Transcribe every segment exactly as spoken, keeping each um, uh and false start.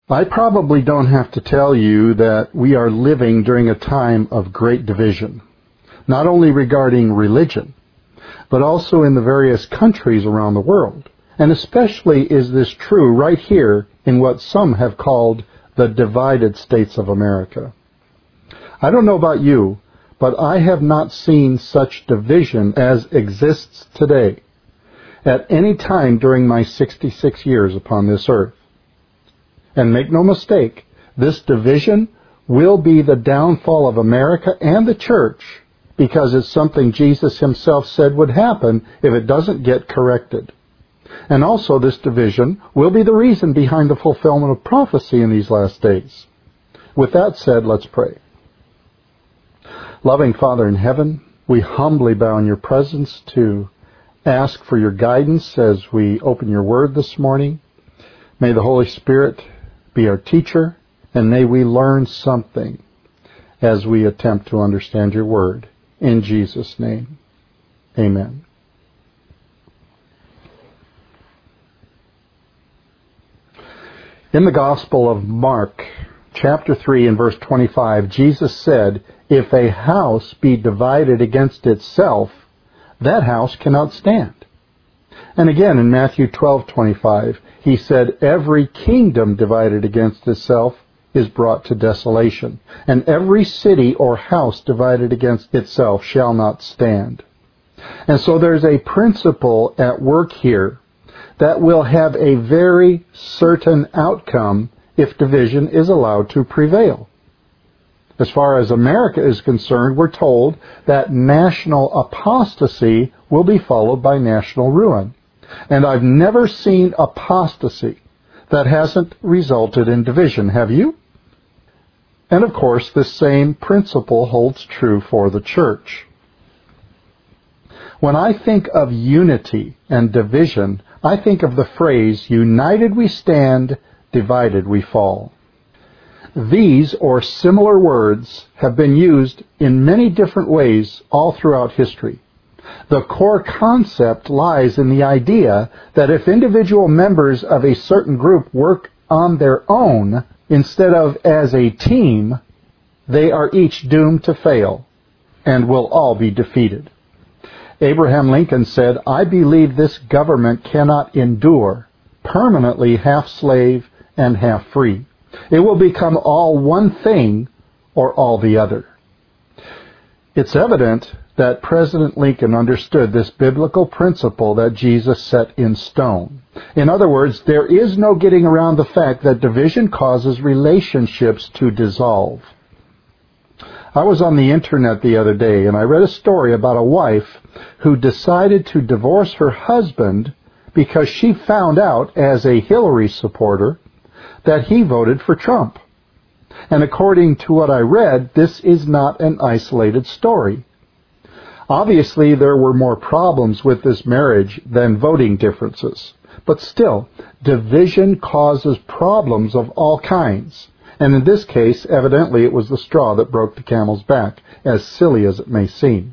I probably don't have to tell you that we are living during a time of great division, not only regarding religion, but also in the various countries around the world. And especially is this true right here in what some have called the divided states of America. I don't know about you, but I have not seen such division as exists today at any time during my sixty-six years upon this earth. And make no mistake, this division will be the downfall of America and the church, because it's something Jesus himself said would happen if it doesn't get corrected. And also this division will be the reason behind the fulfillment of prophecy in these last days. With that said, let's pray. Loving Father in heaven, we humbly bow in your presence to ask for your guidance as we open your word this morning. May the Holy Spirit be our teacher, and may we learn something as we attempt to understand your word. In Jesus' name, amen. In the Gospel of Mark, chapter three and verse twenty-five, Jesus said, "If a house be divided against itself, that house cannot stand." And again in Matthew twelve twenty-five, he said, "Every kingdom divided against itself is brought to desolation, and every city or house divided against itself shall not stand." And so there's a principle at work here that will have a very certain outcome if division is allowed to prevail. As far as America is concerned, we're told that national apostasy will be followed by national ruin. And I've never seen apostasy that hasn't resulted in division, have you? And of course, this same principle holds true for the church. When I think of unity and division, I think of the phrase, "United we stand, divided we fall." These or similar words have been used in many different ways all throughout history. The core concept lies in the idea that if individual members of a certain group work on their own instead of as a team, they are each doomed to fail and will all be defeated. Abraham Lincoln said, "I believe this government cannot endure, permanently half slave and half free. It will become all one thing or all the other." It's evident that President Lincoln understood this biblical principle that Jesus set in stone. In other words, there is no getting around the fact that division causes relationships to dissolve. I was on the internet the other day and I read a story about a wife who decided to divorce her husband because she found out as a Hillary supporter that he voted for Trump. And according to what I read, this is not an isolated story. Obviously, there were more problems with this marriage than voting differences. But still, division causes problems of all kinds. And in this case, evidently, it was the straw that broke the camel's back, as silly as it may seem.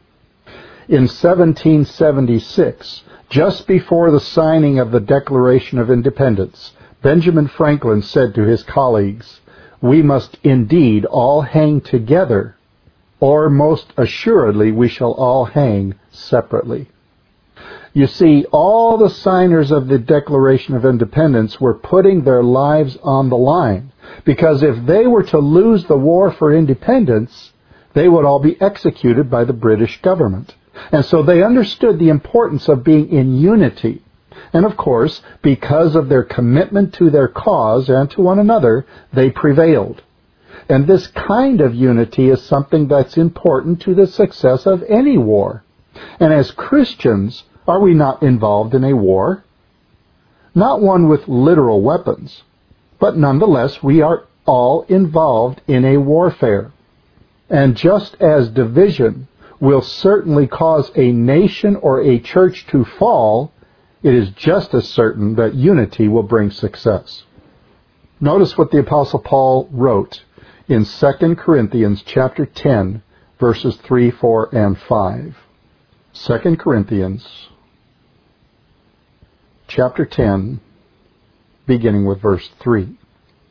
In seventeen seventy-six, just before the signing of the Declaration of Independence, Benjamin Franklin said to his colleagues, "We must indeed all hang together, or most assuredly we shall all hang separately." You see, all the signers of the Declaration of Independence were putting their lives on the line, because if they were to lose the war for independence, they would all be executed by the British government. And so they understood the importance of being in unity. And of course, because of their commitment to their cause and to one another, they prevailed. And this kind of unity is something that's important to the success of any war. And as Christians, are we not involved in a war? Not one with literal weapons, but nonetheless we are all involved in a warfare. And just as division will certainly cause a nation or a church to fall, it is just as certain that unity will bring success. Notice what the Apostle Paul wrote in Second Corinthians chapter ten, verses three, four, and five. Second Corinthians chapter ten, beginning with verse three.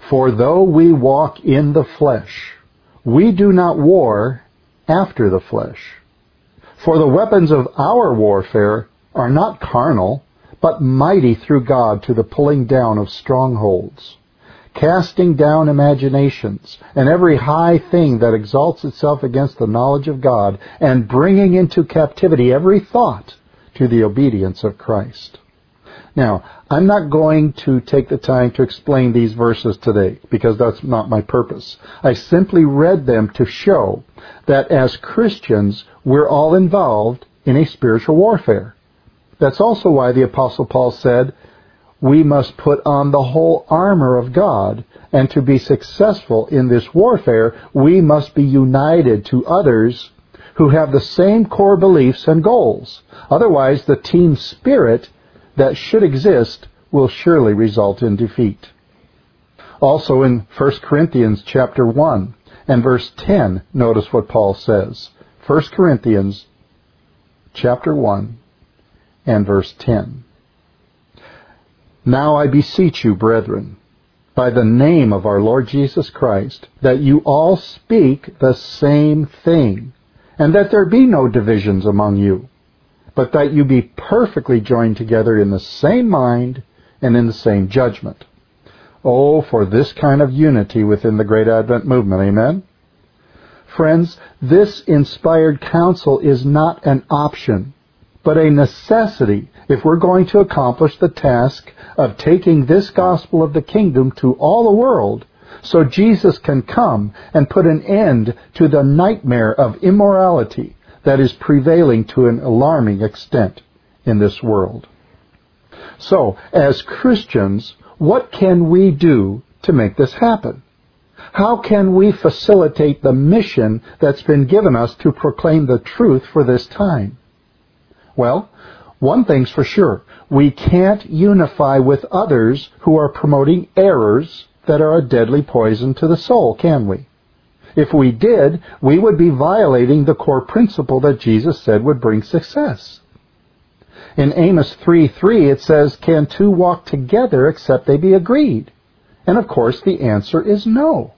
For though we walk in the flesh, we do not war after the flesh. For the weapons of our warfare are not carnal, but mighty through God to the pulling down of strongholds, casting down imaginations, and every high thing that exalts itself against the knowledge of God, and bringing into captivity every thought to the obedience of Christ. Now, I'm not going to take the time to explain these verses today, because that's not my purpose. I simply read them to show that as Christians, we're all involved in a spiritual warfare. That's also why the Apostle Paul said, we must put on the whole armor of God, and to be successful in this warfare, we must be united to others who have the same core beliefs and goals. Otherwise, the team spirit that should exist will surely result in defeat. Also in First Corinthians chapter one and verse ten, notice what Paul says. First Corinthians chapter one and verse ten. Now I beseech you, brethren, by the name of our Lord Jesus Christ, that you all speak the same thing, and that there be no divisions among you, but that you be perfectly joined together in the same mind and in the same judgment. Oh, for this kind of unity within the Great Advent movement, amen? Friends, this inspired counsel is not an option, but a necessity if we're going to accomplish the task of taking this gospel of the kingdom to all the world, so Jesus can come and put an end to the nightmare of immorality that is prevailing to an alarming extent in this world. So, as Christians, what can we do to make this happen? How can we facilitate the mission that's been given us to proclaim the truth for this time? Well, one thing's for sure. We can't unify with others who are promoting errors that are a deadly poison to the soul, can we? If we did, we would be violating the core principle that Jesus said would bring success. In Amos three three, it says, can two walk together except they be agreed? And of course, the answer is no.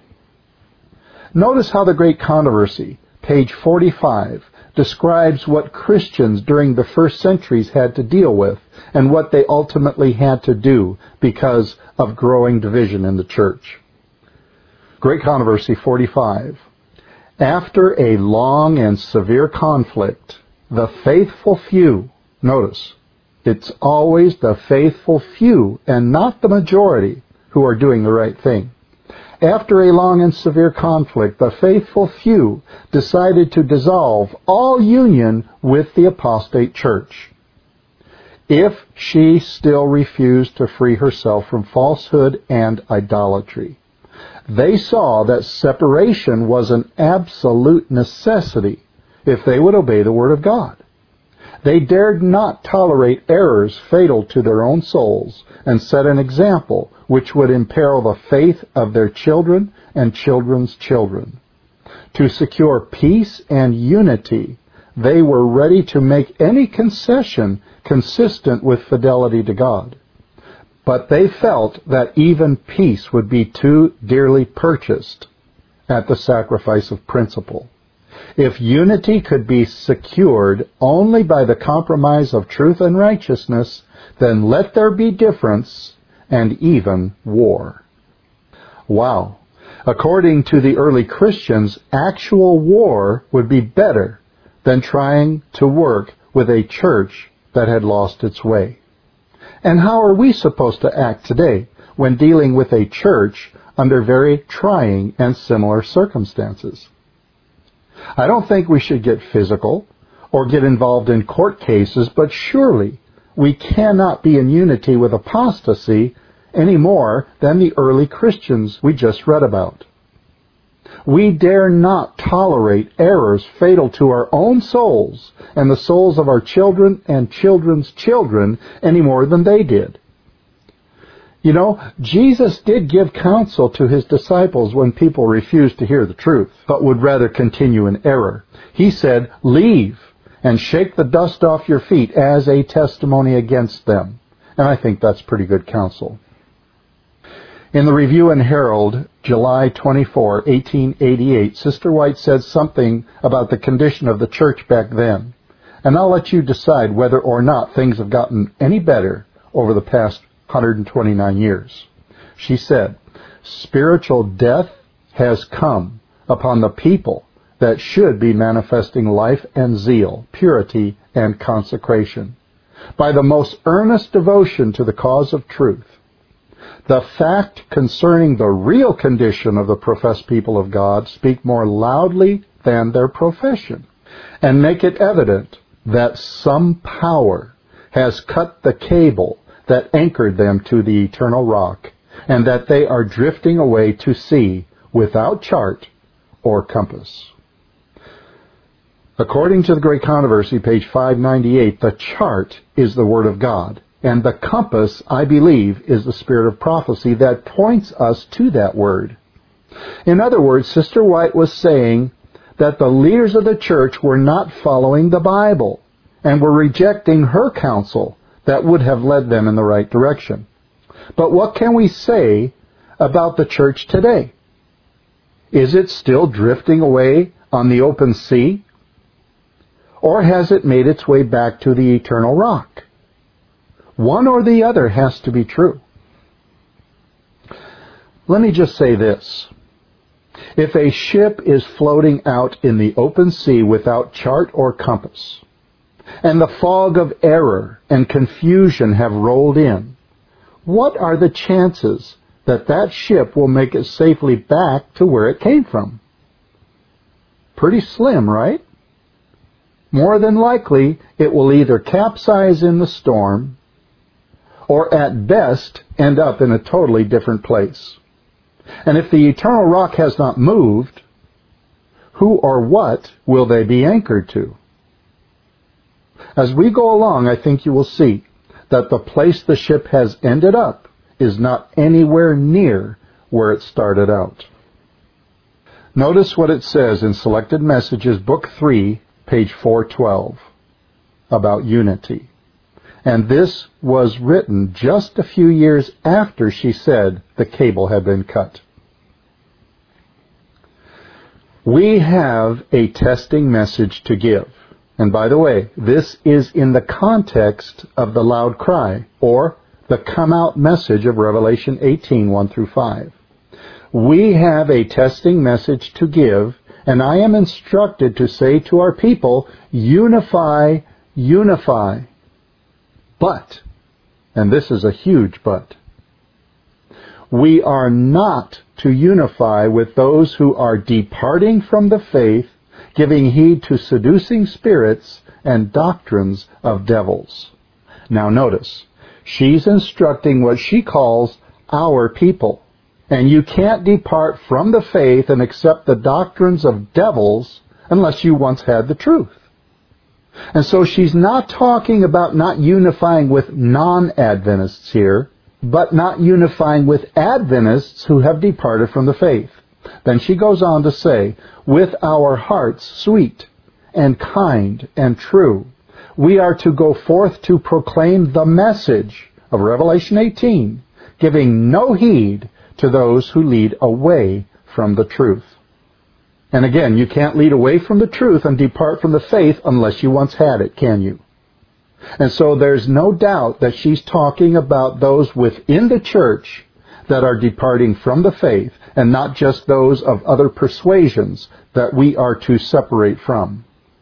Notice how the Great Controversy, page forty-five, describes what Christians during the first centuries had to deal with and what they ultimately had to do because of growing division in the church. Great Controversy forty-five. After a long and severe conflict, the faithful few, notice, it's always the faithful few and not the majority who are doing the right thing. After a long and severe conflict, the faithful few decided to dissolve all union with the apostate church, if she still refused to free herself from falsehood and idolatry. They saw that separation was an absolute necessity if they would obey the Word of God. They dared not tolerate errors fatal to their own souls and set an example which would imperil the faith of their children and children's children. To secure peace and unity, they were ready to make any concession consistent with fidelity to God. But they felt that even peace would be too dearly purchased at the sacrifice of principle. If unity could be secured only by the compromise of truth and righteousness, then let there be difference and even war. Wow. According to the early Christians, actual war would be better than trying to work with a church that had lost its way. And how are we supposed to act today when dealing with a church under very trying and similar circumstances? I don't think we should get physical or get involved in court cases, but surely we cannot be in unity with apostasy any more than the early Christians we just read about. We dare not tolerate errors fatal to our own souls and the souls of our children and children's children any more than they did. You know, Jesus did give counsel to his disciples when people refused to hear the truth, but would rather continue in error. He said, leave and shake the dust off your feet as a testimony against them. And I think that's pretty good counsel. In the Review and Herald, July twenty-fourth, eighteen eighty-eight, Sister White said something about the condition of the church back then. And I'll let you decide whether or not things have gotten any better over the past one hundred twenty-nine years. She said, "Spiritual death has come upon the people that should be manifesting life and zeal, purity and consecration, by the most earnest devotion to the cause of truth. The fact concerning the real condition of the professed people of God speak more loudly than their profession, and make it evident that some power has cut the cable that anchored them to the eternal rock, and that they are drifting away to sea without chart or compass." According to the Great Controversy, page five ninety-eight, the chart is the Word of God, and the compass, I believe, is the spirit of prophecy that points us to that Word. In other words, Sister White was saying that the leaders of the church were not following the Bible and were rejecting her counsel that would have led them in the right direction. But what can we say about the church today? Is it still drifting away on the open sea? Or has it made its way back to the eternal rock? One or the other has to be true. Let me just say this. If a ship is floating out in the open sea without chart or compass, and the fog of error and confusion have rolled in, what are the chances that that ship will make it safely back to where it came from? Pretty slim, right? More than likely, it will either capsize in the storm, or at best end up in a totally different place. And if the eternal rock has not moved, who or what will they be anchored to? As we go along, I think you will see that the place the ship has ended up is not anywhere near where it started out. Notice what it says in Selected Messages, Book three, page four twelve, about unity. And this was written just a few years after she said the cable had been cut. We have a testing message to give. And by the way, this is in the context of the loud cry, or the come out message of Revelation eighteen, one through five. We have a testing message to give, and I am instructed to say to our people, unify, unify. But, and this is a huge but, we are not to unify with those who are departing from the faith, giving heed to seducing spirits and doctrines of devils. Now notice, she's instructing what she calls our people. And you can't depart from the faith and accept the doctrines of devils unless you once had the truth. And so she's not talking about not unifying with non-Adventists here, but not unifying with Adventists who have departed from the faith. Then she goes on to say, with our hearts sweet and kind and true, we are to go forth to proclaim the message of Revelation eighteen, giving no heed to those who lead away from the truth. And again, you can't lead away from the truth and depart from the faith unless you once had it, can you? And so there's no doubt that she's talking about those within the church that are departing from the faith, and not just those of other persuasions that we are to separate from.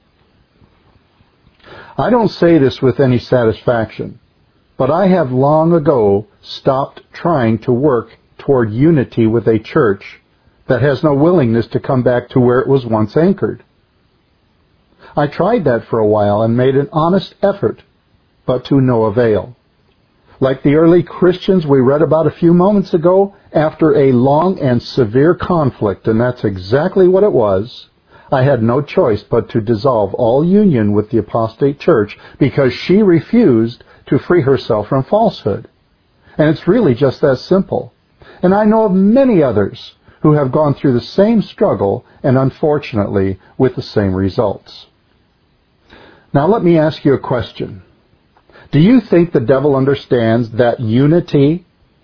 I don't say this with any satisfaction, but I have long ago stopped trying to work toward unity with a church that has no willingness to come back to where it was once anchored. I tried that for a while and made an honest effort, but to no avail. Like the early Christians we read about a few moments ago, after a long and severe conflict, and that's exactly what it was, I had no choice but to dissolve all union with the apostate church because she refused to free herself from falsehood. And it's really just that simple. And I know of many others who have gone through the same struggle and unfortunately with the same results. Now let me ask you a question. Do you think the devil understands that unity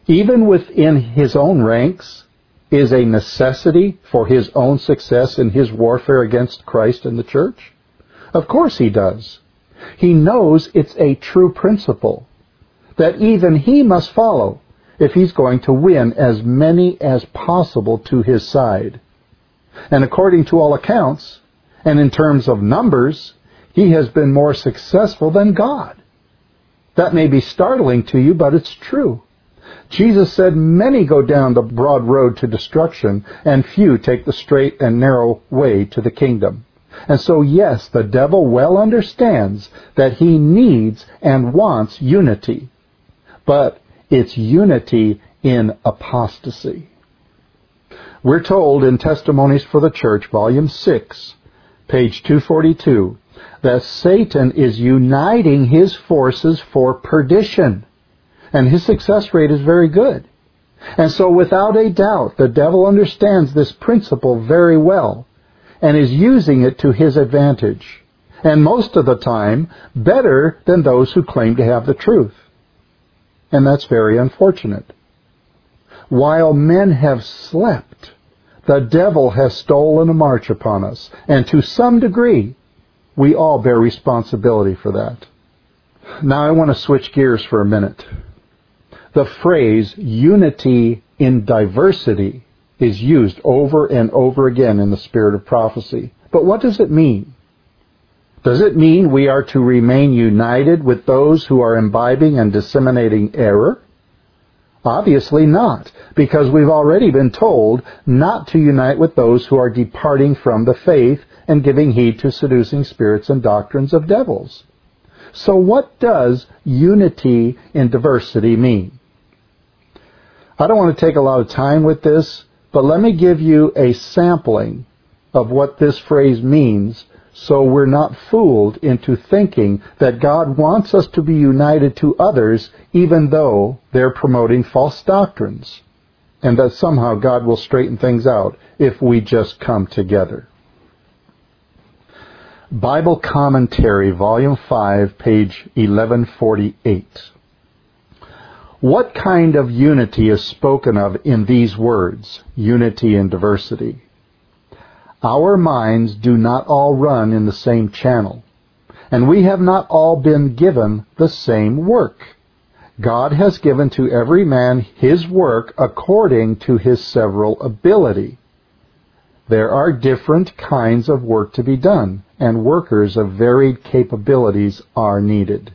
even within his own ranks, is a necessity for his own success in his warfare against Christ and the church? Of course he does. He knows it's a true principle that even he must follow if he's going to win as many as possible to his side. And according to all accounts, and in terms of numbers, he has been more successful than God. That may be startling to you, but it's true. Jesus said, "Many go down the broad road to destruction, and few take the straight and narrow way to the kingdom." And so, yes, the devil well understands that he needs and wants unity. But it's unity in apostasy. We're told in Testimonies for the Church, Volume six, page two forty-two, that Satan is uniting his forces for perdition. And his success rate is very good. And so without a doubt, the devil understands this principle very well and is using it to his advantage. And most of the time, better than those who claim to have the truth. And that's very unfortunate. While men have slept, the devil has stolen a march upon us. And to some degree, we all bear responsibility for that. Now I want to switch gears for a minute. The phrase unity in diversity is used over and over again in the spirit of prophecy. But what does it mean? Does it mean we are to remain united with those who are imbibing and disseminating error? Obviously not, because we've already been told not to unite with those who are departing from the faith and giving heed to seducing spirits and doctrines of devils. So what does unity in diversity mean? I don't want to take a lot of time with this, but let me give you a sampling of what this phrase means so we're not fooled into thinking that God wants us to be united to others even though they're promoting false doctrines, and that somehow God will straighten things out if we just come together. Bible Commentary, Volume five, page eleven forty-eight. What kind of unity is spoken of in these words, unity in diversity? Our minds do not all run in the same channel, and we have not all been given the same work. God has given to every man his work according to his several ability. There are different kinds of work to be done, and workers of varied capabilities are needed.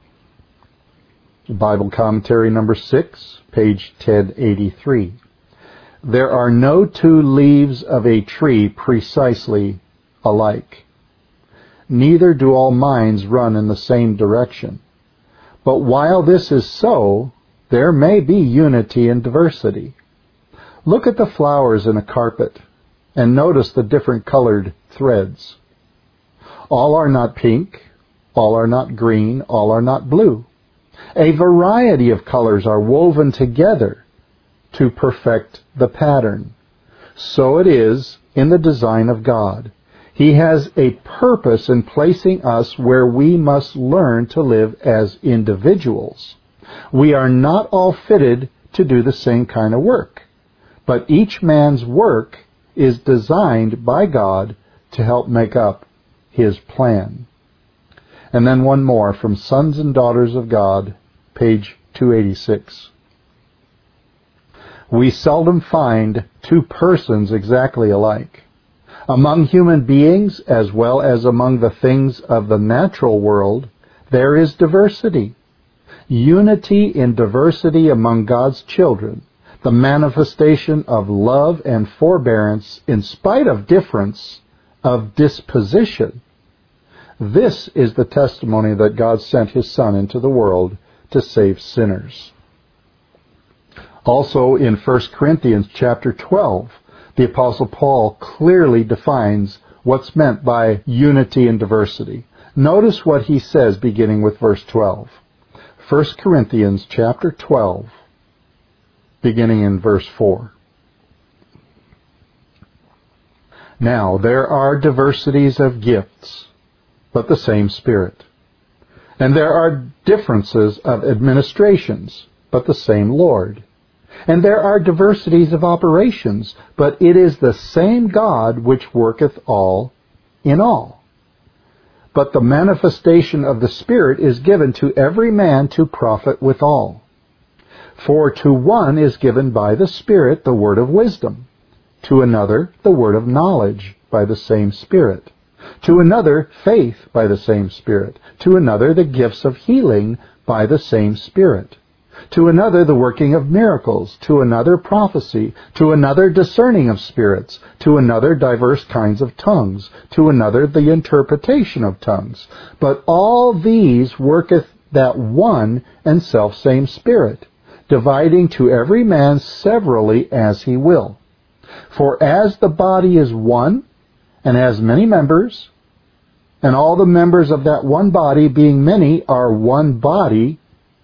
Bible Commentary number six, page ten eighty-three. There are no two leaves of a tree precisely alike. Neither do all minds run in the same direction. But while this is so, there may be unity in diversity. Look at the flowers in a carpet and notice the different colored threads. All are not pink, all are not green, all are not blue. A variety of colors are woven together to perfect the pattern. So it is in the design of God. He has a purpose in placing us where we must learn to live as individuals. We are not all fitted to do the same kind of work, but each man's work is designed by God to help make up His plan. And then one more from Sons and Daughters of God, page two eighty-six. We seldom find two persons exactly alike. Among human beings, as well as among the things of the natural world, there is diversity. Unity in diversity among God's children, the manifestation of love and forbearance in spite of difference of disposition. This is the testimony that God sent His Son into the world to save sinners. Also in First Corinthians chapter twelve, the Apostle Paul clearly defines what's meant by unity in diversity. Notice what he says beginning with verse twelve. First Corinthians chapter twelve, beginning in verse four. Now there are diversities of gifts, but the same Spirit. And there are differences of administrations, but the same Lord. And there are diversities of operations, but it is the same God which worketh all in all. But the manifestation of the Spirit is given to every man to profit withal. For to one is given by the Spirit the word of wisdom, to another the word of knowledge by the same Spirit, to another faith by the same Spirit, to another the gifts of healing by the same Spirit, to another the working of miracles, to another prophecy, to another discerning of spirits, to another diverse kinds of tongues, to another the interpretation of tongues. But all these worketh that one and selfsame Spirit, dividing to every man severally as he will. For as the body is one, and has many members, and all the members of that one body, being many, are one body,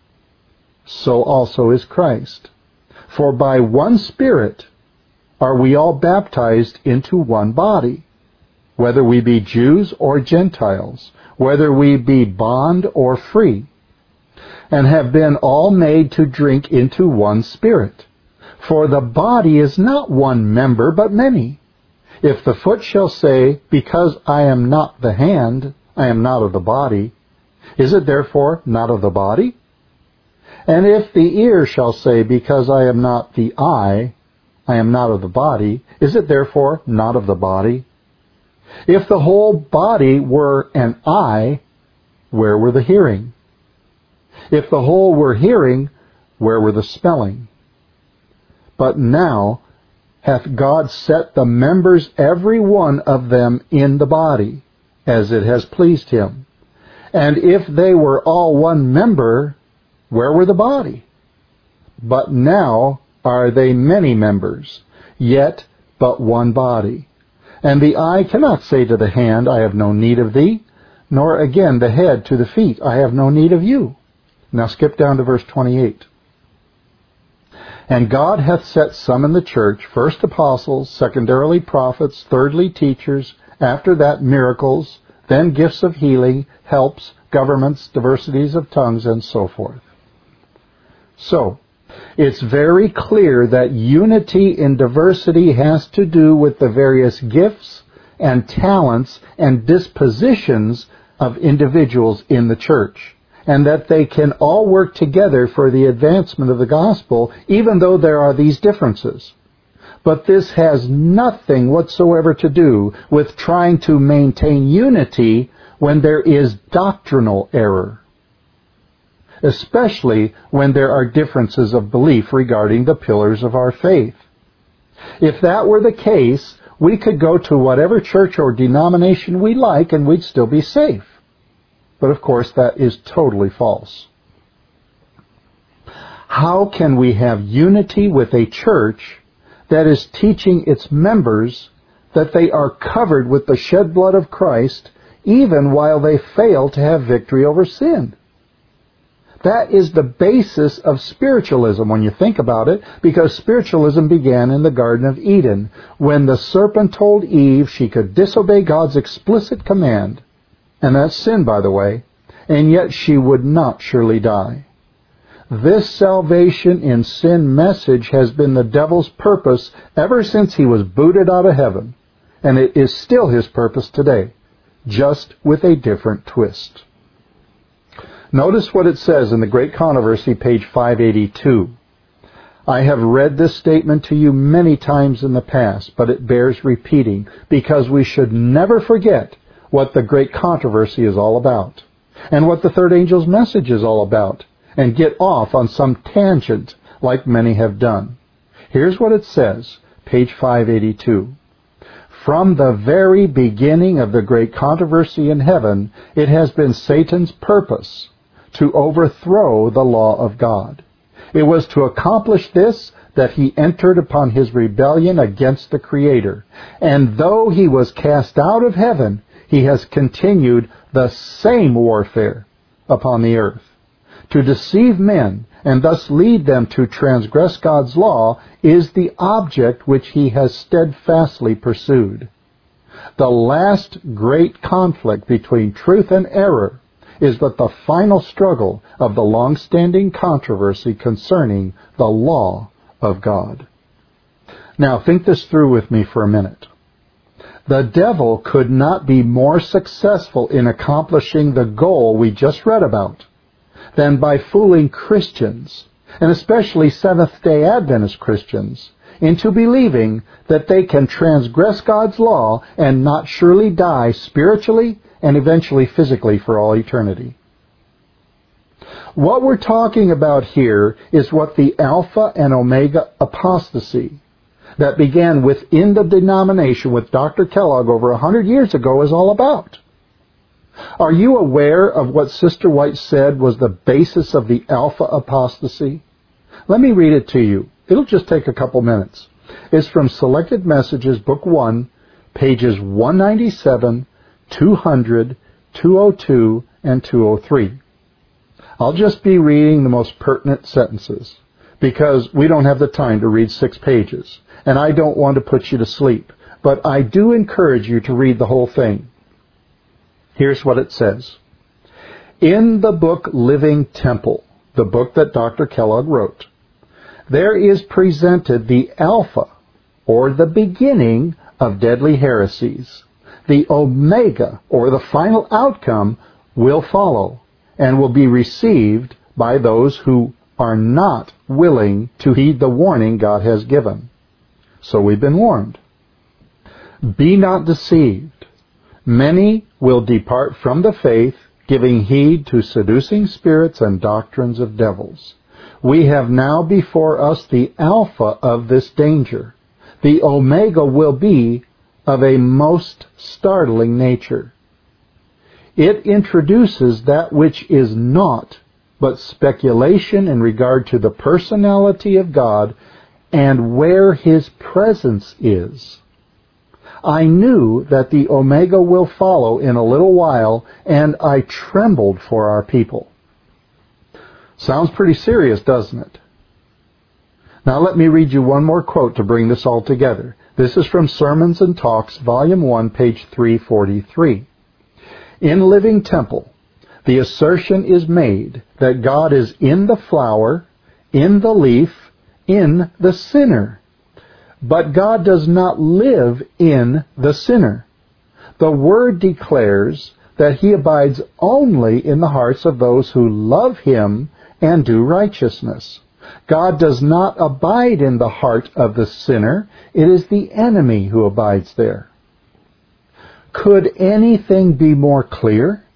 so also is Christ. For by one Spirit are we all baptized into one body, whether we be Jews or Gentiles, whether we be bond or free, and have been all made to drink into one Spirit. For the body is not one member, but many. If the foot shall say, because I am not the hand, I am not of the body, is it therefore not of the body? And if the ear shall say, because I am not the eye, I am not of the body, is it therefore not of the body? If the whole body were an eye, where were the hearing? If the whole were hearing, where were the smelling? But now hath God set the members every one of them in the body, as it has pleased him. And if they were all one member, where were the body? But now are they many members, yet but one body. And the eye cannot say to the hand, I have no need of thee, nor again the head to the feet, I have no need of you. Now skip down to verse twenty-eight. And God hath set some in the church, first apostles, secondarily prophets, thirdly teachers, after that miracles, then gifts of healing, helps, governments, diversities of tongues, and so forth. So, it's very clear that unity in diversity has to do with the various gifts and talents and dispositions of individuals in the church, and that they can all work together for the advancement of the gospel, even though there are these differences. But this has nothing whatsoever to do with trying to maintain unity when there is doctrinal error, especially when there are differences of belief regarding the pillars of our faith. If that were the case, we could go to whatever church or denomination we like and we'd still be safe. But of course, that is totally false. How can we have unity with a church that is teaching its members that they are covered with the shed blood of Christ, even while they fail to have victory over sin? That is the basis of spiritualism when you think about it, because spiritualism began in the Garden of Eden, when the serpent told Eve she could disobey God's explicit command, and that's sin, by the way, and yet she would not surely die. This salvation in sin message has been the devil's purpose ever since he was booted out of heaven, and it is still his purpose today, just with a different twist. Notice what it says in the Great Controversy, page five eighty-two. I have read this statement to you many times in the past, but it bears repeating, because we should never forget what the Great Controversy is all about, and what the third angel's message is all about, and get off on some tangent like many have done. Here's what it says, page five eighty-two. From the very beginning of the great controversy in heaven, it has been Satan's purpose to overthrow the law of God. It was to accomplish this that he entered upon his rebellion against the Creator. And though he was cast out of heaven, he has continued the same warfare upon the earth. To deceive men and thus lead them to transgress God's law is the object which he has steadfastly pursued. The last great conflict between truth and error is but the final struggle of the long-standing controversy concerning the law of God. Now, think this through with me for a minute. The devil could not be more successful in accomplishing the goal we just read about than by fooling Christians, and especially Seventh-day Adventist Christians, into believing that they can transgress God's law and not surely die spiritually and eventually physically for all eternity. What we're talking about here is what the Alpha and Omega apostasy that began within the denomination with Doctor Kellogg over a hundred years ago is all about. Are you aware of what Sister White said was the basis of the Alpha apostasy? Let me read it to you. It'll just take a couple minutes. It's from Selected Messages, Book one, pages one ninety-seven, two hundred, two oh two, and two oh three. I'll just be reading the most pertinent sentences, because we don't have the time to read six pages, and I don't want to put you to sleep, but I do encourage you to read the whole thing. Here's what it says. In the book Living Temple, the book that Doctor Kellogg wrote, there is presented the Alpha, or the beginning of deadly heresies. The Omega, or the final outcome, will follow and will be received by those who are not willing to heed the warning God has given. So we've been warned. Be not deceived. Many will depart from the faith, giving heed to seducing spirits and doctrines of devils. We have now before us the Alpha of this danger. The Omega will be of a most startling nature. It introduces that which is naught but speculation in regard to the personality of God and where His presence is. I knew that the Omega will follow in a little while, and I trembled for our people. Sounds pretty serious, doesn't it? Now let me read you one more quote to bring this all together. This is from Sermons and Talks, Volume one, page three forty-three. In Living Temple, the assertion is made that God is in the flower, in the leaf, in the sinner. But God does not live in the sinner. The Word declares that He abides only in the hearts of those who love Him and do righteousness. God does not abide in the heart of the sinner. It is the enemy who abides there. Could anything be more clear?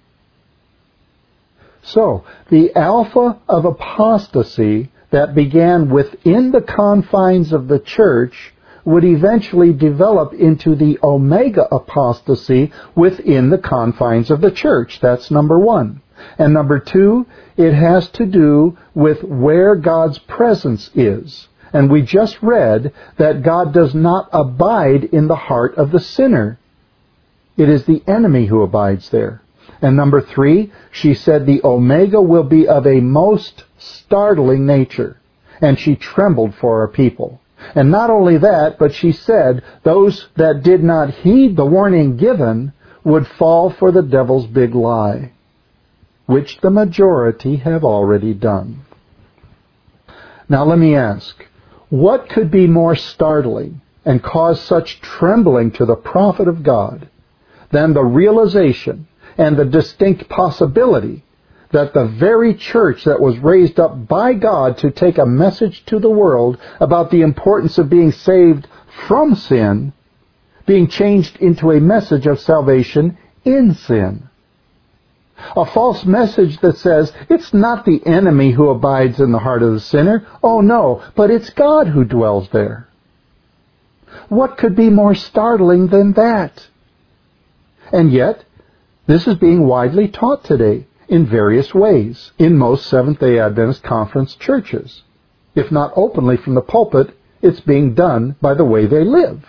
So, the Alpha of apostasy that began within the confines of the church would eventually develop into the Omega apostasy within the confines of the church. That's number one. And number two, it has to do with where God's presence is. And we just read that God does not abide in the heart of the sinner. It is the enemy who abides there. And number three, she said the Omega will be of a most startling nature. And she trembled for our people. And not only that, but she said those that did not heed the warning given would fall for the devil's big lie, which the majority have already done. Now let me ask, what could be more startling and cause such trembling to the prophet of God than the realization and the distinct possibility that the very church that was raised up by God to take a message to the world about the importance of being saved from sin, being changed into a message of salvation in sin? A false message that says it's not the enemy who abides in the heart of the sinner. Oh no, but it's God who dwells there. What could be more startling than that? And yet, this is being widely taught today in various ways in most Seventh-day Adventist Conference churches. If not openly from the pulpit, it's being done by the way they live.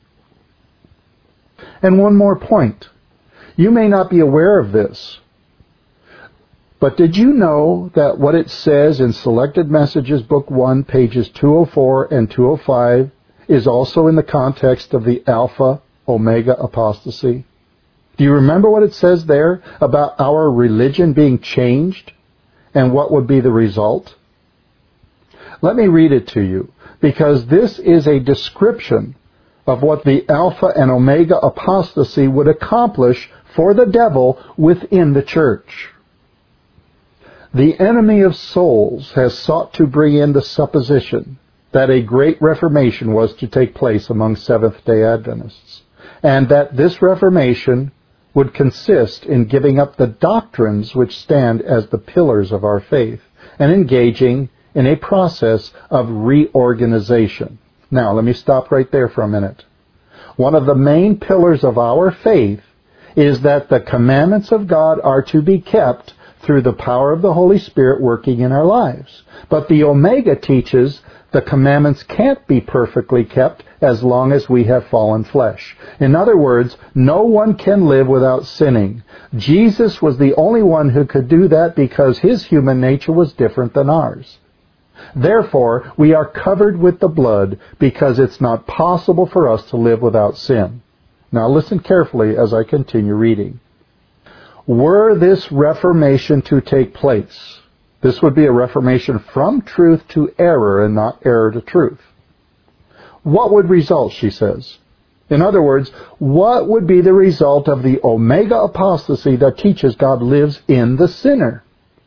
And one more point. You may not be aware of this, but did you know that what it says in Selected Messages, Book one, pages two oh four and two oh five, is also in the context of the Alpha Omega apostasy? Do you remember what it says there about our religion being changed and what would be the result? Let me read it to you, because this is a description of what the Alpha and Omega apostasy would accomplish for the devil within the church. The enemy of souls has sought to bring in the supposition that a great reformation was to take place among Seventh-day Adventists, and that this reformation would consist in giving up the doctrines which stand as the pillars of our faith and engaging in a process of reorganization. Now, let me stop right there for a minute. One of the main pillars of our faith is that the commandments of God are to be kept through the power of the Holy Spirit working in our lives. But the Omega teaches the commandments can't be perfectly kept as long as we have fallen flesh. In other words, no one can live without sinning. Jesus was the only one who could do that because his human nature was different than ours. Therefore, we are covered with the blood because it's not possible for us to live without sin. Now listen carefully as I continue reading. Were this reformation to take place, this would be a reformation from truth to error and not error to truth. What would result, she says? In other words, what would be the result of the Omega apostasy that teaches God lives in the sinner?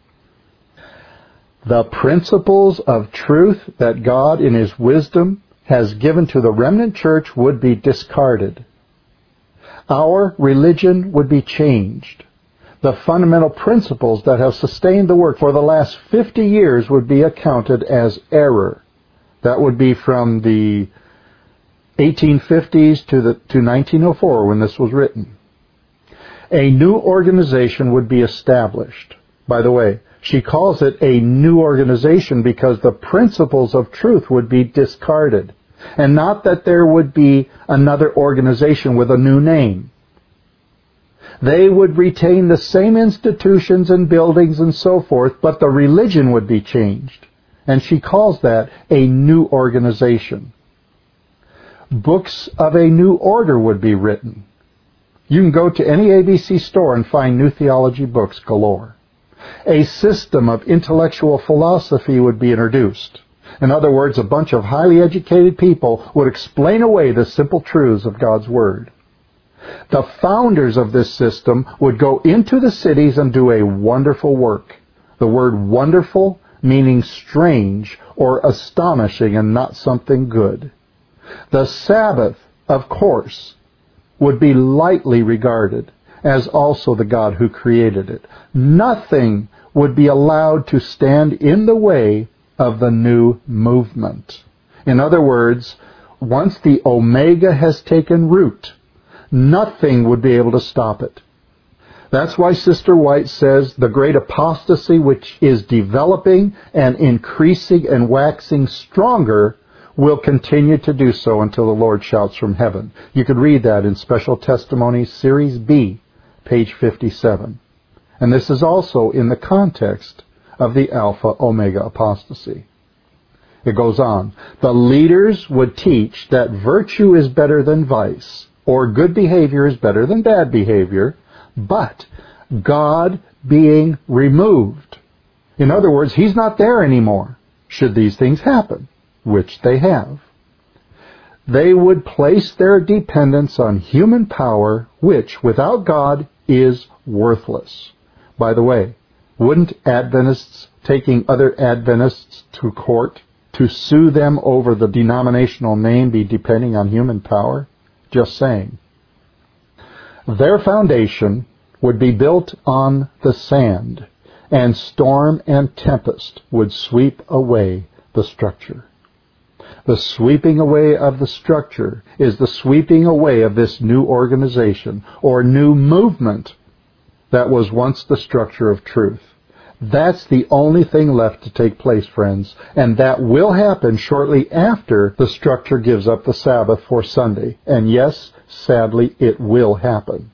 The principles of truth that God in His wisdom has given to the remnant church would be discarded. Our religion would be changed. The fundamental principles that have sustained the work for the last fifty years would be accounted as error. That would be from the eighteen fifties to the to nineteen oh four when this was written. A new organization would be established. By the way, she calls it a new organization because the principles of truth would be discarded. And not that there would be another organization with a new name. They would retain the same institutions and buildings and so forth, but the religion would be changed. And she calls that a new organization. Books of a new order would be written. You can go to any A B C store and find new theology books galore. A system of intellectual philosophy would be introduced. In other words, a bunch of highly educated people would explain away the simple truths of God's Word. The founders of this system would go into the cities and do a wonderful work. The word wonderful meaning strange or astonishing and not something good. The Sabbath, of course, would be lightly regarded, as also the God who created it. Nothing would be allowed to stand in the way of the new movement. In other words, once the Omega has taken root, nothing would be able to stop it. That's why Sister White says the great apostasy which is developing and increasing and waxing stronger will continue to do so until the Lord shouts from heaven. You could read that in Special Testimonies, Series B, page fifty-seven. And this is also in the context of the Alpha-Omega apostasy. It goes on. The leaders would teach that virtue is better than vice, or good behavior is better than bad behavior, but God being removed. In other words, He's not there anymore, should these things happen, which they have. They would place their dependence on human power, which, without God, is worthless. By the way, wouldn't Adventists taking other Adventists to court to sue them over the denominational name be depending on human power? Just saying. Their foundation would be built on the sand, and storm and tempest would sweep away the structure. The sweeping away of the structure is the sweeping away of this new organization or new movement that was once the structure of truth. That's the only thing left to take place, friends, and that will happen shortly after the structure gives up the Sabbath for Sunday. And yes, sadly, it will happen.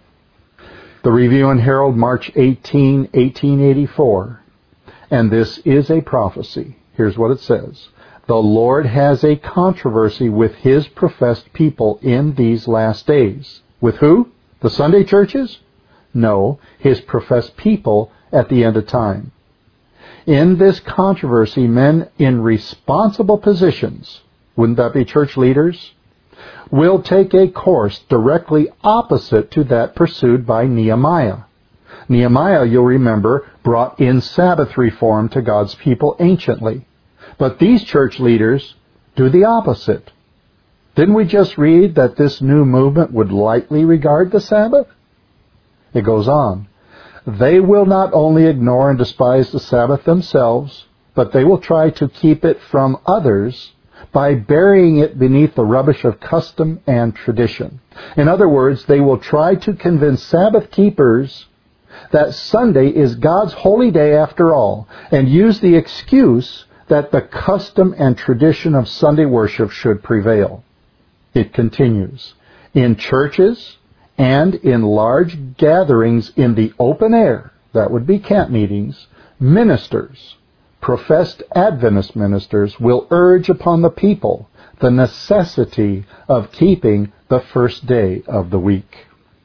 The Review and Herald, March eighteenth, eighteen eighty-four. And this is a prophecy. Here's what it says. The Lord has a controversy with His professed people in these last days. With who? The Sunday churches? No, His professed people at the end of time. In this controversy, men in responsible positions, wouldn't that be church leaders, will take a course directly opposite to that pursued by Nehemiah. Nehemiah, you'll remember, brought in Sabbath reform to God's people anciently. But these church leaders do the opposite. Didn't we just read that this new movement would lightly regard the Sabbath? It goes on. They will not only ignore and despise the Sabbath themselves, but they will try to keep it from others by burying it beneath the rubbish of custom and tradition. In other words, they will try to convince Sabbath keepers that Sunday is God's holy day after all, and use the excuse that the custom and tradition of Sunday worship should prevail. It continues. In churches and in large gatherings in the open air, that would be camp meetings, ministers, professed Adventist ministers, will urge upon the people the necessity of keeping the first day of the week.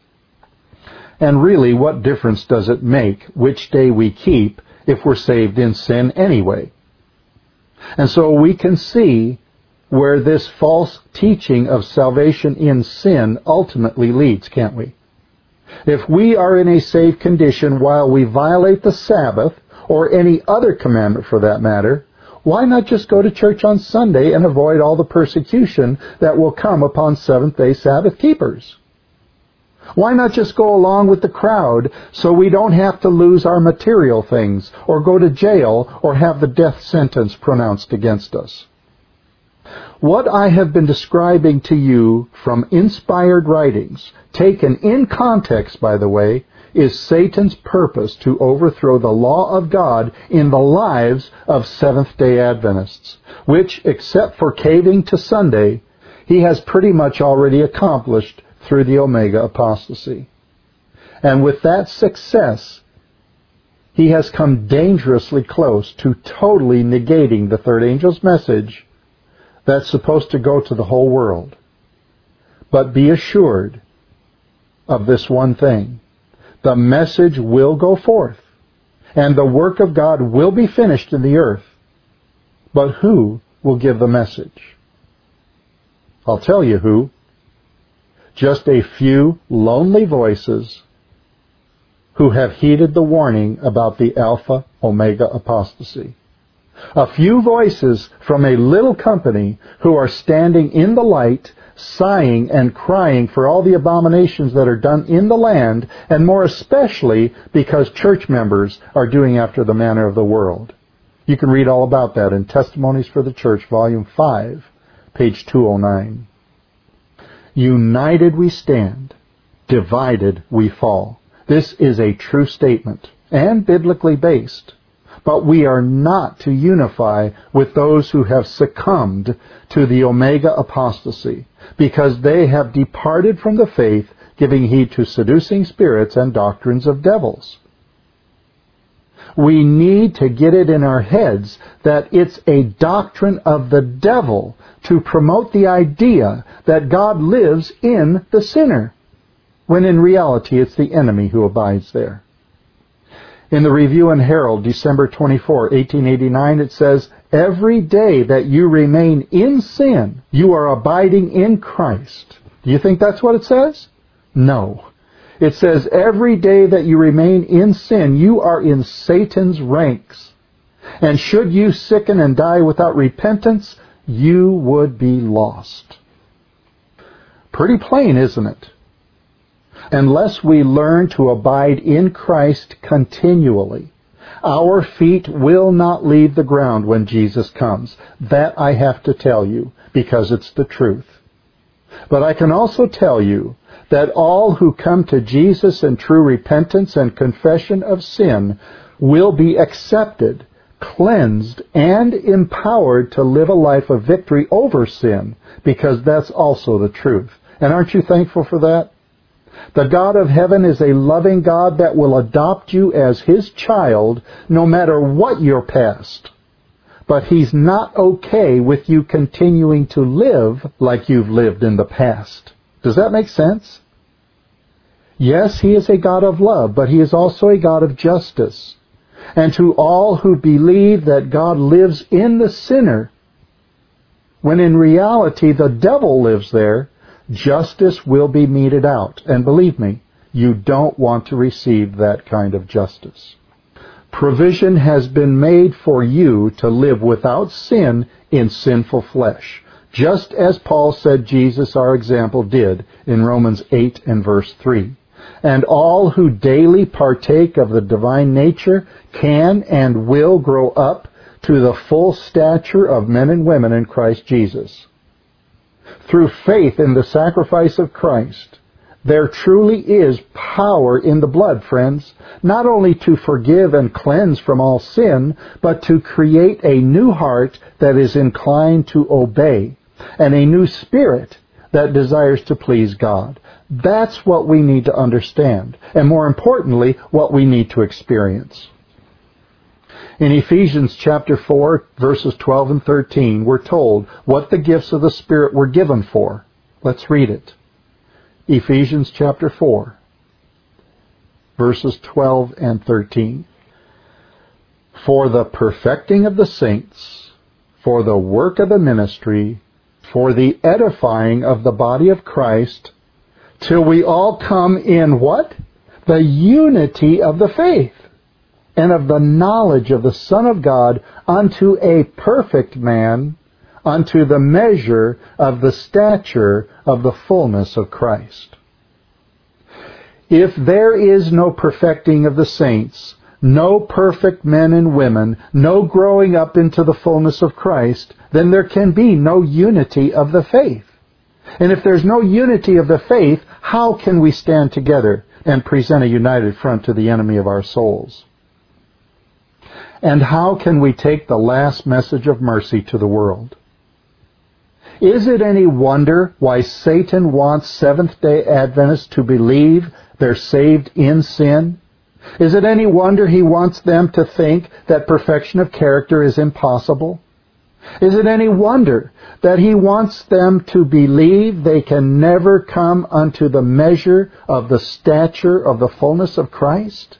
And really, what difference does it make which day we keep if we're saved in sin anyway? And so we can see where this false teaching of salvation in sin ultimately leads, can't we? If we are in a saved condition while we violate the Sabbath, or any other commandment for that matter, why not just go to church on Sunday and avoid all the persecution that will come upon Seventh-day Sabbath keepers? Why not just go along with the crowd so we don't have to lose our material things, or go to jail, or have the death sentence pronounced against us? What I have been describing to you from inspired writings, taken in context, by the way, is Satan's purpose to overthrow the law of God in the lives of Seventh-day Adventists, which, except for caving to Sunday, he has pretty much already accomplished through the Omega apostasy. And with that success, he has come dangerously close to totally negating the third angel's message that's supposed to go to the whole world. But be assured of this one thing. The message will go forth, and the work of God will be finished in the earth. But who will give the message? I'll tell you who. Just a few lonely voices who have heeded the warning about the Alpha Omega apostasy. A few voices from a little company who are standing in the light, sighing and crying for all the abominations that are done in the land, and more especially because church members are doing after the manner of the world. You can read all about that in Testimonies for the Church, Volume five, page two oh nine. United we stand, divided we fall. This is a true statement, and biblically based. But we are not to unify with those who have succumbed to the Omega apostasy, because they have departed from the faith, giving heed to seducing spirits and doctrines of devils. We need to get it in our heads that it's a doctrine of the devil to promote the idea that God lives in the sinner, when in reality it's the enemy who abides there. In the Review and Herald, December twenty-fourth, eighteen eighty-nine, it says, "Every day that you remain in sin, you are abiding in Christ." Do you think that's what it says? No. It says, every day that you remain in sin, you are in Satan's ranks. And should you sicken and die without repentance, you would be lost. Pretty plain, isn't it? Unless we learn to abide in Christ continually, our feet will not leave the ground when Jesus comes. That I have to tell you, because it's the truth. But I can also tell you that all who come to Jesus in true repentance and confession of sin will be accepted, cleansed, and empowered to live a life of victory over sin, because that's also the truth. And aren't you thankful for that? The God of heaven is a loving God that will adopt you as His child no matter what your past. But He's not okay with you continuing to live like you've lived in the past. Does that make sense? Yes, He is a God of love, but He is also a God of justice. and to all who believe that God lives in the sinner, when in reality the devil lives there, justice will be meted out. And believe me, you don't want to receive that kind of justice. Provision has been made for you to live without sin in sinful flesh, just as Paul said Jesus, our example, did in Romans eight and verse three. And all who daily partake of the divine nature can and will grow up to the full stature of men and women in Christ Jesus. Through faith in the sacrifice of Christ, there truly is power in the blood, friends, not only to forgive and cleanse from all sin, but to create a new heart that is inclined to obey, and a new spirit that desires to please God. That's what we need to understand, and more importantly, what we need to experience. In Ephesians chapter four, verses twelve and thirteen, we're told what the gifts of the Spirit were given for. Let's read it. Ephesians chapter four, verses twelve and thirteen. For the perfecting of the saints, for the work of the ministry, for the edifying of the body of Christ, till we all come in what? The unity of the faith, and of the knowledge of the Son of God, unto a perfect man, unto the measure of the stature of the fullness of Christ. If there is no perfecting of the saints, no perfect men and women, no growing up into the fullness of Christ, then there can be no unity of the faith. And if there's no unity of the faith, how can we stand together and present a united front to the enemy of our souls? And how can we take the last message of mercy to the world? Is it any wonder why Satan wants Seventh-day Adventists to believe they're saved in sin? Is it any wonder he wants them to think that perfection of character is impossible? Is it any wonder that he wants them to believe they can never come unto the measure of the stature of the fullness of Christ?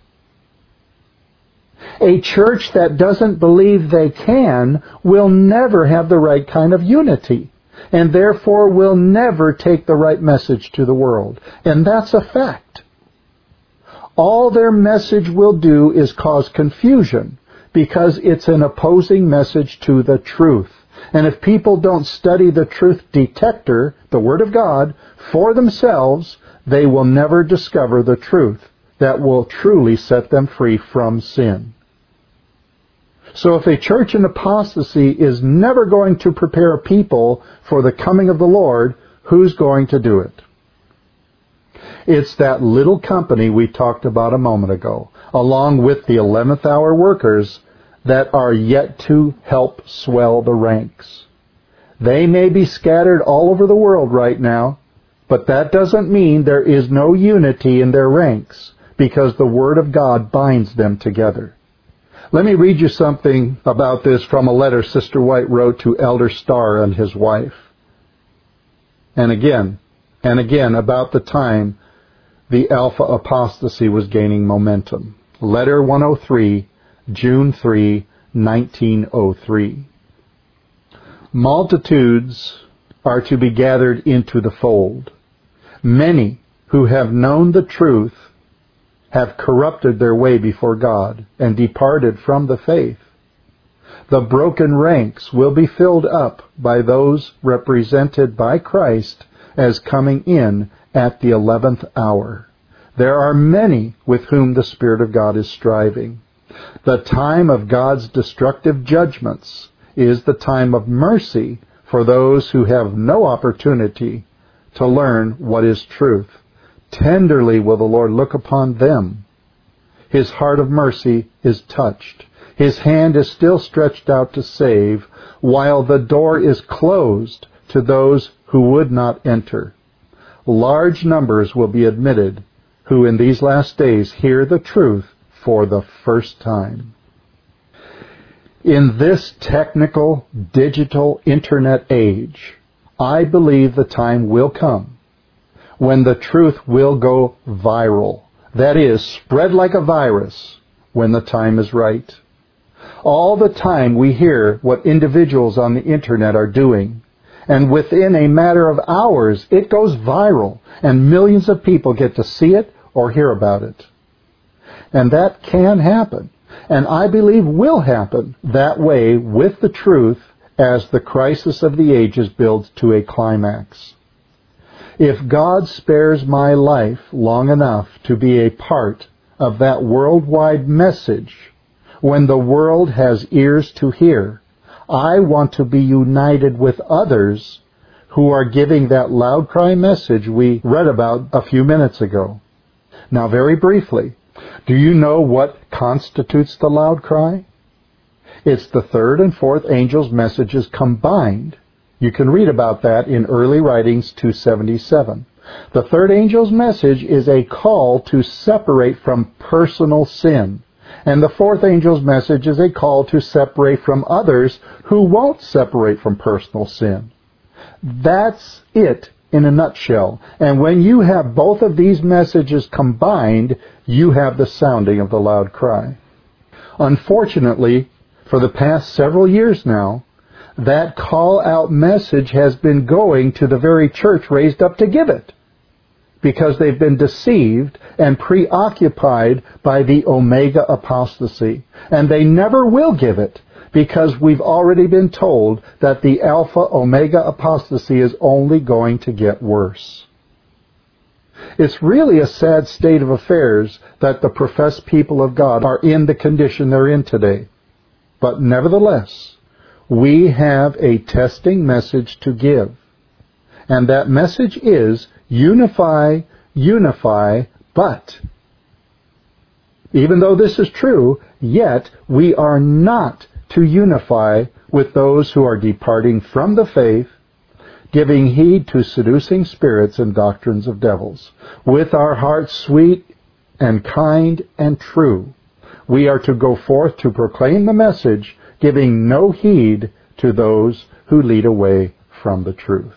A church that doesn't believe they can will never have the right kind of unity, and therefore will never take the right message to the world. And that's a fact. All their message will do is cause confusion, because it's an opposing message to the truth. And if people don't study the truth detector, the Word of God, for themselves, they will never discover the truth that will truly set them free from sin. So if a church in apostasy is never going to prepare people for the coming of the Lord, who's going to do it? It's that little company we talked about a moment ago, along with the eleventh hour workers that are yet to help swell the ranks. They may be scattered all over the world right now, but that doesn't mean there is no unity in their ranks, because the Word of God binds them together. Let me read you something about this from a letter Sister White wrote to Elder Starr and his wife. And again, and again, about the time the Alpha apostasy was gaining momentum. Letter one oh three, June third, nineteen oh three. Multitudes are to be gathered into the fold. Many who have known the truth have corrupted their way before God and departed from the faith. The broken ranks will be filled up by those represented by Christ as coming in at the eleventh hour. There are many with whom the Spirit of God is striving. The time of God's destructive judgments is the time of mercy for those who have no opportunity to learn what is truth. Tenderly will the Lord look upon them. His heart of mercy is touched. His hand is still stretched out to save, while the door is closed to those who would not enter. Large numbers will be admitted who in these last days hear the truth for the first time. In this technical, digital, internet age, I believe the time will come when the truth will go viral. That is, spread like a virus when the time is right. All the time we hear what individuals on the internet are doing, and within a matter of hours it goes viral, and millions of people get to see it or hear about it. And that can happen, and I believe will happen that way with the truth as the crisis of the ages builds to a climax. If God spares my life long enough to be a part of that worldwide message when the world has ears to hear, I want to be united with others who are giving that loud cry message we read about a few minutes ago. Now, very briefly, do you know what constitutes the loud cry? It's the third and fourth angels' messages combined. You can read about that in Early Writings two seventy-seven. The third angel's message is a call to separate from personal sin. And the fourth angel's message is a call to separate from others who won't separate from personal sin. That's it in a nutshell. And when you have both of these messages combined, you have the sounding of the loud cry. Unfortunately, for the past several years now, that call-out message has been going to the very church raised up to give it, because they've been deceived and preoccupied by the Omega apostasy. And they never will give it, because we've already been told that the Alpha Omega apostasy is only going to get worse. It's really a sad state of affairs that the professed people of God are in the condition they're in today. But nevertheless, we have a testing message to give. And that message is unify, unify, but. Even though this is true, yet we are not to unify with those who are departing from the faith, giving heed to seducing spirits and doctrines of devils. With our hearts sweet and kind and true, we are to go forth to proclaim the message, giving no heed to those who lead away from the truth.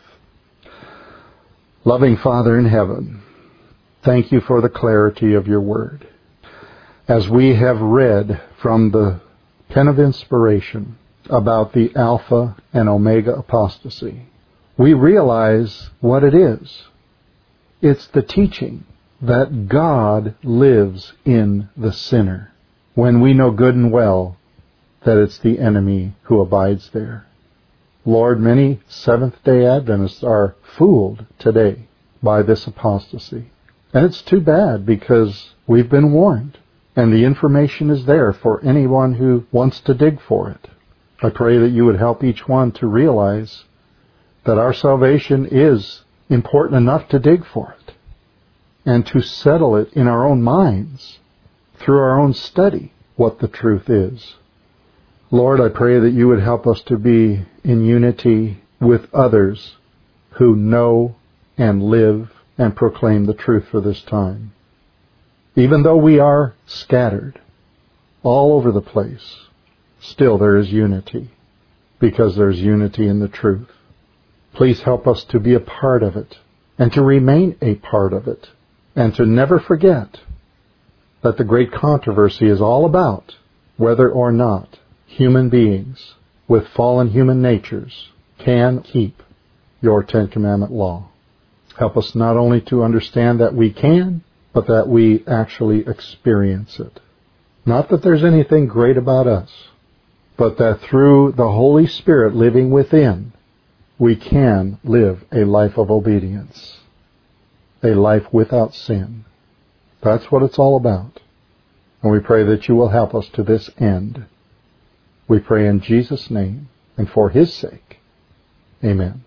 Loving Father in heaven, thank you for the clarity of your word. As we have read from the pen of inspiration about the Alpha and Omega apostasy, we realize what it is. It's the teaching that God lives in the sinner, when we know good and well that it's the enemy who abides there. Lord, many Seventh-day Adventists are fooled today by this apostasy. And it's too bad, because we've been warned, and the information is there for anyone who wants to dig for it. I pray that you would help each one to realize that our salvation is important enough to dig for it, and to settle it in our own minds through our own study what the truth is. Lord, I pray that you would help us to be in unity with others who know and live and proclaim the truth for this time. Even though we are scattered all over the place, still there is unity, because there is unity in the truth. Please help us to be a part of it, and to remain a part of it, and to never forget that the great controversy is all about whether or not human beings with fallen human natures can keep your Ten Commandment law. Help us not only to understand that we can, but that we actually experience it. Not that there's anything great about us, but that through the Holy Spirit living within, we can live a life of obedience, a life without sin. That's what it's all about. And we pray that you will help us to this end. We pray in Jesus' name and for his sake. Amen.